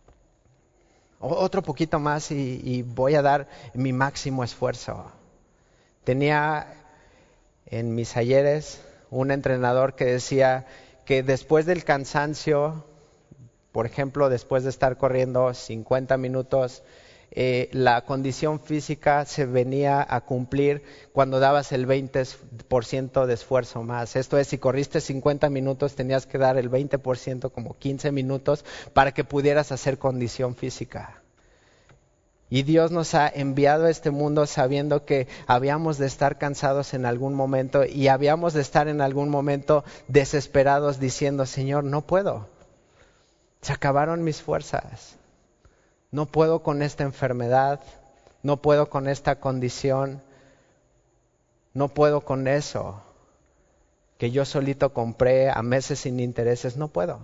Otro poquito más y, y voy a dar mi máximo esfuerzo. Tenía en mis ayeres un entrenador que decía que después del cansancio, por ejemplo, después de estar corriendo cincuenta minutos, eh, la condición física se venía a cumplir cuando dabas el veinte por ciento de esfuerzo más. Esto es, si corriste cincuenta minutos, tenías que dar el veinte por ciento, como quince minutos, para que pudieras hacer condición física. Y Dios nos ha enviado a este mundo sabiendo que habíamos de estar cansados en algún momento, y habíamos de estar en algún momento desesperados diciendo: Señor, no puedo. Se acabaron mis fuerzas. No puedo con esta enfermedad, no puedo con esta condición, no puedo con eso que yo solito compré a meses sin intereses, no puedo.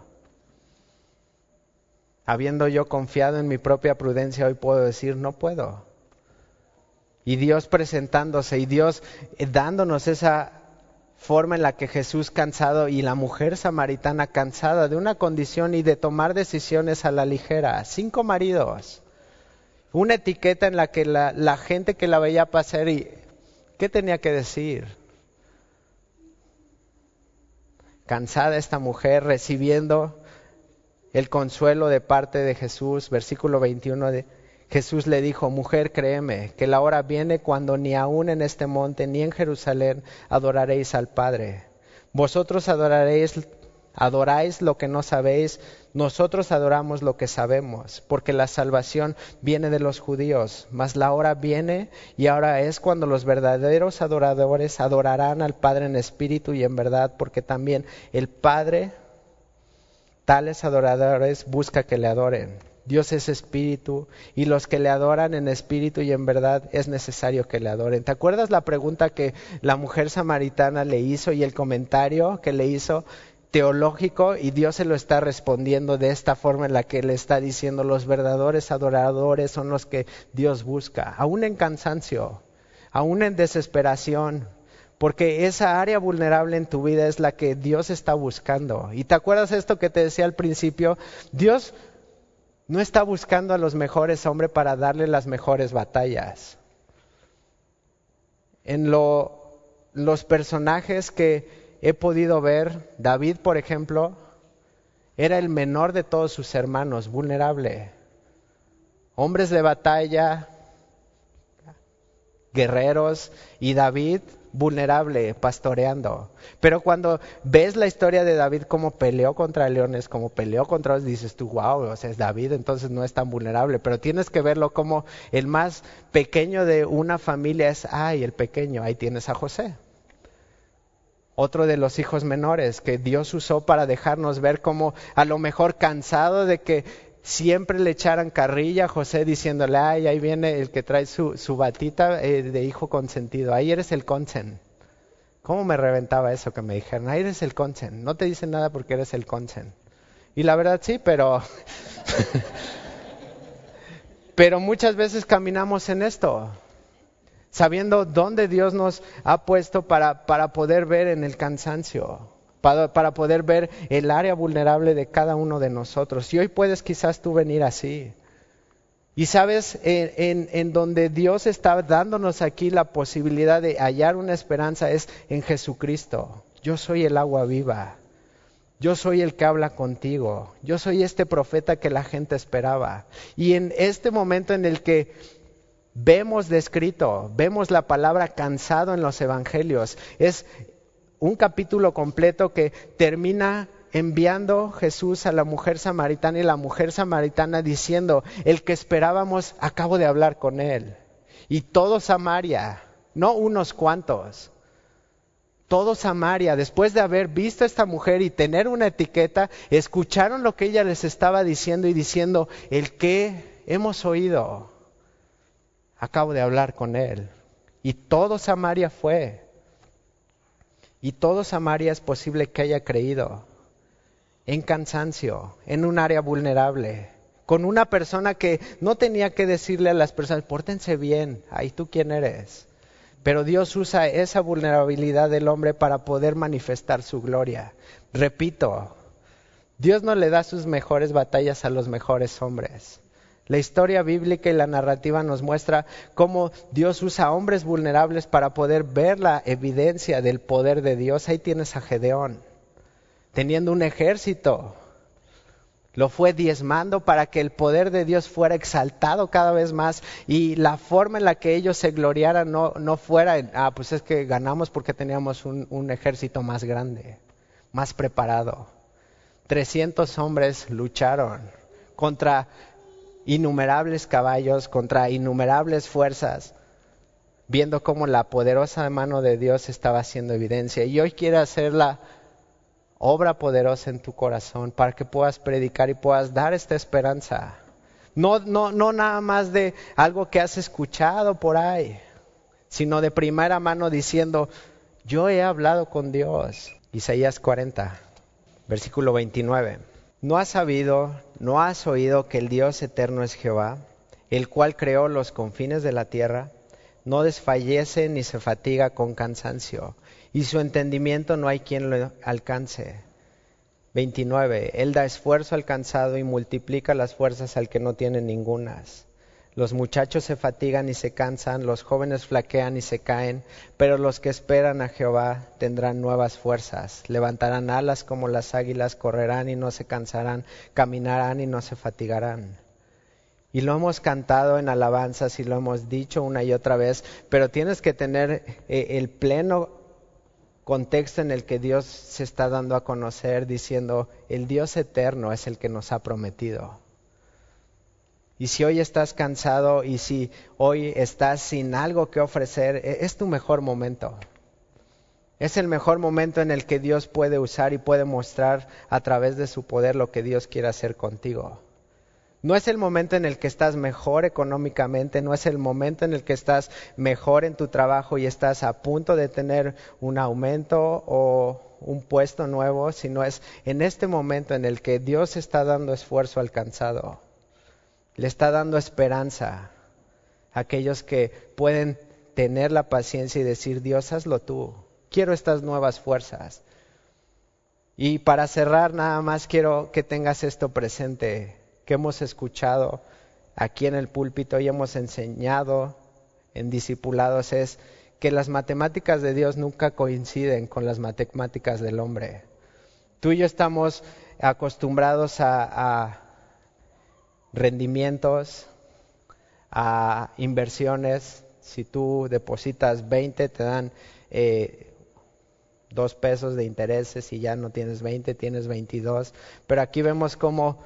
Habiendo yo confiado en mi propia prudencia, hoy puedo decir: no puedo. Y Dios presentándose, y Dios dándonos esa forma en la que Jesús cansado, y la mujer samaritana cansada de una condición y de tomar decisiones a la ligera. Cinco maridos. Una etiqueta en la que la, la gente que la veía pasar, y ¿qué tenía que decir? Cansada esta mujer, recibiendo el consuelo de parte de Jesús. Versículo veintiuno de Jesús le dijo: mujer, créeme que la hora viene cuando ni aún en este monte ni en Jerusalén adoraréis al Padre. Vosotros adoraréis, adoráis lo que no sabéis, nosotros adoramos lo que sabemos, porque la salvación viene de los judíos. Mas la hora viene, y ahora es, cuando los verdaderos adoradores adorarán al Padre en espíritu y en verdad, porque también el Padre tales adoradores busca que le adoren. Dios es espíritu, y los que le adoran en espíritu y en verdad es necesario que le adoren. ¿Te acuerdas la pregunta que la mujer samaritana le hizo y el comentario que le hizo teológico? Y Dios se lo está respondiendo de esta forma en la que le está diciendo: los verdaderos adoradores son los que Dios busca, aún en cansancio, aún en desesperación, Porque esa área vulnerable en tu vida es la que Dios está buscando. ¿Y te acuerdas esto que te decía al principio? Dios no está buscando a los mejores hombres para darle las mejores batallas. En lo, los personajes que he podido ver, David, por ejemplo, era el menor de todos sus hermanos, vulnerable. Hombres de batalla, guerreros, y David vulnerable, pastoreando. Pero cuando ves la historia de David, cómo peleó contra leones, cómo peleó contra los, dices tú, wow, o sea, es David, entonces no es tan vulnerable. Pero tienes que verlo como el más pequeño de una familia es, ay, el pequeño, ahí tienes a José. Otro de los hijos menores que Dios usó para dejarnos ver cómo a lo mejor cansado de que siempre le echaran carrilla a José diciéndole, ay, ahí viene el que trae su, su batita eh, de hijo consentido, ahí eres el consen. ¿Cómo me reventaba eso que me dijeron? Ahí eres el consen, no te dicen nada porque eres el consen. Y la verdad sí, pero... pero muchas veces caminamos en esto, sabiendo dónde Dios nos ha puesto para, para poder ver en el cansancio. Para, para poder ver el área vulnerable de cada uno de nosotros. Y hoy puedes quizás tú venir así. Y sabes, en, en, en donde Dios está dándonos aquí la posibilidad de hallar una esperanza es en Jesucristo. Yo soy el agua viva. Yo soy el que habla contigo. Yo soy este profeta que la gente esperaba. Y en este momento en el que vemos descrito, vemos la palabra cansado en los evangelios, es un capítulo completo que termina enviando Jesús a la mujer samaritana y la mujer samaritana diciendo, el que esperábamos, acabo de hablar con él. Y todo Samaria, no unos cuantos, todo Samaria, después de haber visto a esta mujer y tener una etiqueta, escucharon lo que ella les estaba diciendo y diciendo, el que hemos oído, acabo de hablar con él. Y todo Samaria fue. Y todo Samaria es posible que haya creído en cansancio, en un área vulnerable, con una persona que no tenía que decirle a las personas, pórtense bien, ahí tú quién eres. Pero Dios usa esa vulnerabilidad del hombre para poder manifestar su gloria. Repito, Dios no le da sus mejores batallas a los mejores hombres. La historia bíblica y la narrativa nos muestra cómo Dios usa a hombres vulnerables para poder ver la evidencia del poder de Dios. Ahí tienes a Gedeón, teniendo un ejército. Lo fue diezmando para que el poder de Dios fuera exaltado cada vez más y la forma en la que ellos se gloriaran no, no fuera, en, ah, pues es que ganamos porque teníamos un, un ejército más grande, más preparado. trescientos hombres lucharon contra innumerables caballos, contra innumerables fuerzas, viendo cómo la poderosa mano de Dios estaba haciendo evidencia. Y hoy quiere hacer la obra poderosa en tu corazón para que puedas predicar y puedas dar esta esperanza. No, no, no nada más de algo que has escuchado por ahí, sino de primera mano diciendo, yo he hablado con Dios. Isaías cuarenta, versículo veintinueve. ¿No has sabido, no has oído que el Dios eterno es Jehová, el cual creó los confines de la tierra? No desfallece ni se fatiga con cansancio, y su entendimiento no hay quien lo alcance. veintinueve. Él da esfuerzo al cansado y multiplica las fuerzas al que no tiene ningunas. Los muchachos se fatigan y se cansan, los jóvenes flaquean y se caen, pero los que esperan a Jehová tendrán nuevas fuerzas. Levantarán alas como las águilas, correrán y no se cansarán, caminarán y no se fatigarán. Y lo hemos cantado en alabanzas y lo hemos dicho una y otra vez, pero tienes que tener eh, el pleno contexto en el que Dios se está dando a conocer diciendo, el Dios eterno es el que nos ha prometido. Y si hoy estás cansado y si hoy estás sin algo que ofrecer, es tu mejor momento. Es el mejor momento en el que Dios puede usar y puede mostrar a través de su poder lo que Dios quiere hacer contigo. No es el momento en el que estás mejor económicamente, no es el momento en el que estás mejor en tu trabajo y estás a punto de tener un aumento o un puesto nuevo, sino es en este momento en el que Dios está dando esfuerzo al cansado. Le está dando esperanza a aquellos que pueden tener la paciencia y decir, Dios, hazlo tú. quiero estas nuevas fuerzas. Y para cerrar, nada más quiero que tengas esto presente, que hemos escuchado aquí en el púlpito y hemos enseñado en discipulados, es que las matemáticas de Dios nunca coinciden con las matemáticas del hombre. Tú y yo estamos acostumbrados a, a rendimientos, a inversiones. Si tú depositas veinte, te dan eh, dos pesos de intereses, y ya no tienes veinte, tienes veintidós. Pero aquí vemos cómo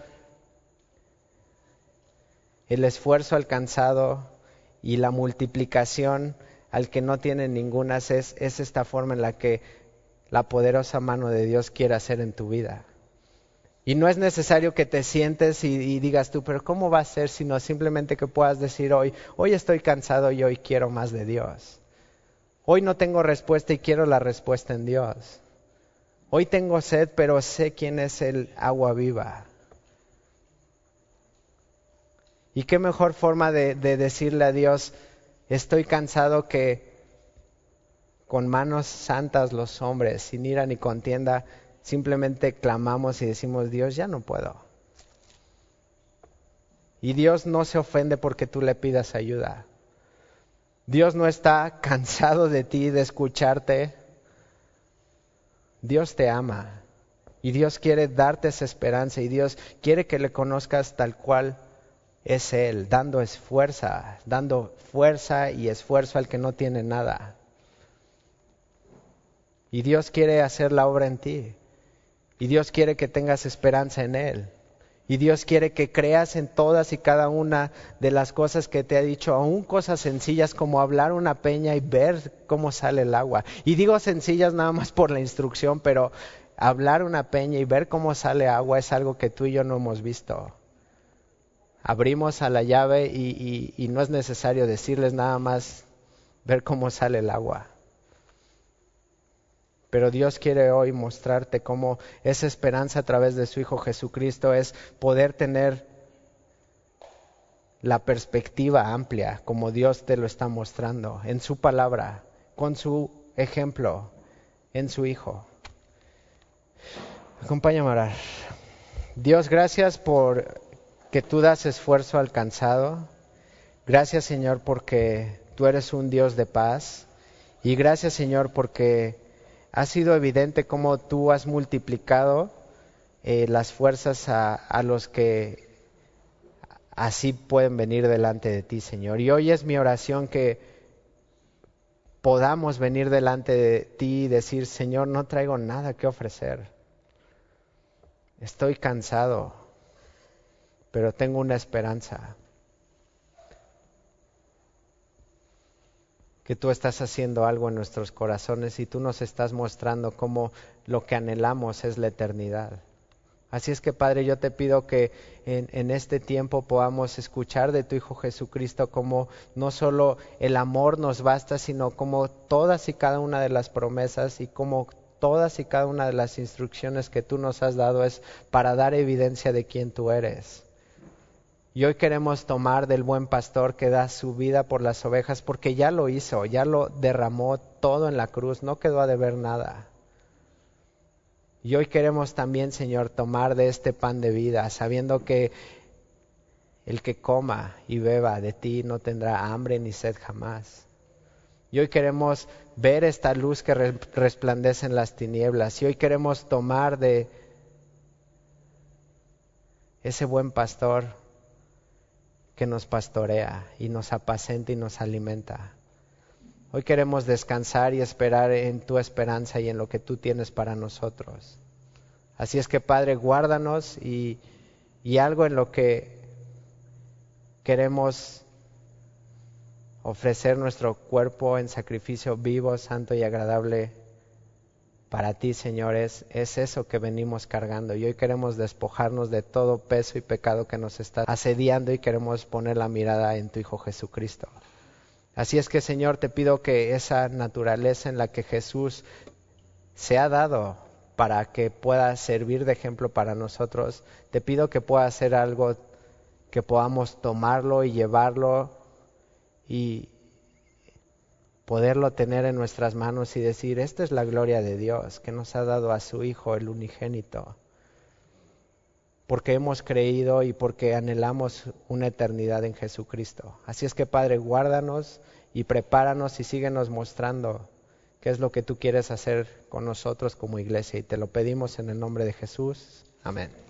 el esfuerzo alcanzado y la multiplicación al que no tiene ninguna es, es esta forma en la que la poderosa mano de Dios quiere hacer en tu vida. Y no es necesario que te sientes y, y digas tú, pero ¿cómo va a ser? Sino simplemente que puedas decir hoy, hoy estoy cansado y hoy quiero más de Dios. Hoy no tengo respuesta y quiero la respuesta en Dios. Hoy tengo sed, pero sé quién es el agua viva. Y qué mejor forma de, de decirle a Dios, estoy cansado, que con manos santas los hombres, sin ira ni contienda, simplemente clamamos y decimos, Dios, ya no puedo. Y Dios no se ofende porque tú le pidas ayuda. Dios no está cansado de ti, de escucharte. Dios te ama y Dios quiere darte esa esperanza y Dios quiere que le conozcas tal cual es Él, dando esfuerza, dando fuerza y esfuerzo al que no tiene nada. Y Dios quiere hacer la obra en ti. Y Dios quiere que tengas esperanza en Él. Y Dios quiere que creas en todas y cada una de las cosas que te ha dicho, aún cosas sencillas como hablar una peña y ver cómo sale el agua. Y digo sencillas nada más por la instrucción, pero hablar una peña y ver cómo sale agua es algo que tú y yo no hemos visto. Abrimos a la llave y, y, y no es necesario decirles nada más ver cómo sale el agua. Pero Dios quiere hoy mostrarte cómo esa esperanza a través de su Hijo Jesucristo es poder tener la perspectiva amplia, como Dios te lo está mostrando en su palabra, con su ejemplo, en su Hijo. Acompáñame a orar. Dios, gracias por que tú das esfuerzo alcanzado. Gracias, Señor, porque tú eres un Dios de paz. Y gracias, Señor, porque ha sido evidente cómo tú has multiplicado eh, las fuerzas a, a los que así pueden venir delante de ti, Señor. Y hoy es mi oración que podamos venir delante de ti y decir, Señor, no traigo nada que ofrecer. Estoy cansado, pero tengo una esperanza. Que tú estás haciendo algo en nuestros corazones y tú nos estás mostrando cómo lo que anhelamos es la eternidad. Así es que, Padre, yo te pido que en, en este tiempo podamos escuchar de tu Hijo Jesucristo cómo no solo el amor nos basta, sino como todas y cada una de las promesas y como todas y cada una de las instrucciones que tú nos has dado es para dar evidencia de quién tú eres. Y hoy queremos tomar del buen pastor que da su vida por las ovejas, porque ya lo hizo, ya lo derramó todo en la cruz, no quedó a deber nada. Y hoy queremos también, Señor, tomar de este pan de vida, sabiendo que el que coma y beba de ti no tendrá hambre ni sed jamás. Y hoy queremos ver esta luz que resplandece en las tinieblas. Y hoy queremos tomar de ese buen pastor que nos pastorea y nos apacenta y nos alimenta. Hoy queremos descansar y esperar en tu esperanza y en lo que tú tienes para nosotros. Así es que, Padre, guárdanos y, y algo en lo que queremos ofrecer nuestro cuerpo en sacrificio vivo, santo y agradable para ti, Señor, es, es eso que venimos cargando. Y hoy queremos despojarnos de todo peso y pecado que nos está asediando y queremos poner la mirada en tu Hijo Jesucristo. Así es que, Señor, te pido que esa naturaleza en la que Jesús se ha dado para que pueda servir de ejemplo para nosotros, te pido que pueda ser algo que podamos tomarlo y llevarlo y poderlo tener en nuestras manos y decir, esta es la gloria de Dios, que nos ha dado a su Hijo, el unigénito, porque hemos creído y porque anhelamos una eternidad en Jesucristo. Así es que, Padre, guárdanos y prepáranos y síguenos mostrando qué es lo que tú quieres hacer con nosotros como iglesia. Y te lo pedimos en el nombre de Jesús. Amén.